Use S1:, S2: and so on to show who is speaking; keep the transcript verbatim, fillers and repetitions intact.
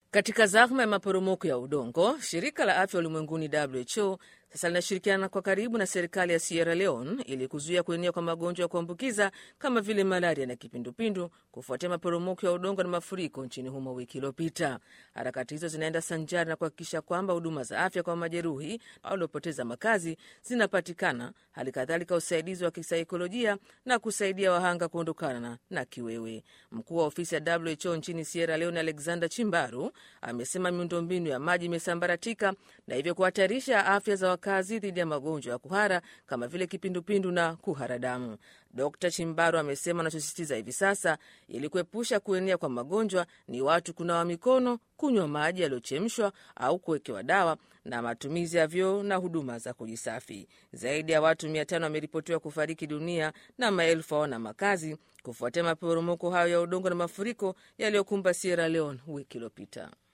S1: Katika zahma ya maporomoko ya udongo, shirika la afya ulimwenguni W H O sasa linashirikiana kwa karibu na serikali ya Sierra Leone ili kuzuia kuenea kwa magonjwa ya kuambukiza kama vile malaria na kipindupindu kufuatia maporomoko ya udongo na mafuriko nchini humo wiki iliyopita. Harakati hizo zinaenda sanjari na kuhakikisha kwamba huduma za afya kwa majeruhi au waliopoteza makazi zinapatikana, hali kadhalika usaidizi wa kisaikolojia na kusaidia wahanga kuondokana na kiwewe. Mkuu wa ofisi ya W H O nchini Sierra Leone, Alexander Chimbaru, amesema miundombinu ya maji imesambaratika na hivyo kuhatarisha afya za wakazi dhidi ya magonjwa ya kuhara kama vile kipindupindu na kuhara damu. Dr Chimbaru amesema wanachosisitiza hivi sasa ili kuepusha kuenea kwa magonjwa ni watu kunawa mikono, kunywa maji yaliyochemshwa au kuwekewa dawa na matumizi ya vyoo na huduma za kujisafi. Zaidi ya watu mia tano wameripotiwa kufariki dunia na maelfu hawana makazi kufuatia maporomoko hayo ya udongo na mafuriko yaliyokumba Sierra Leone wiki iliyopita.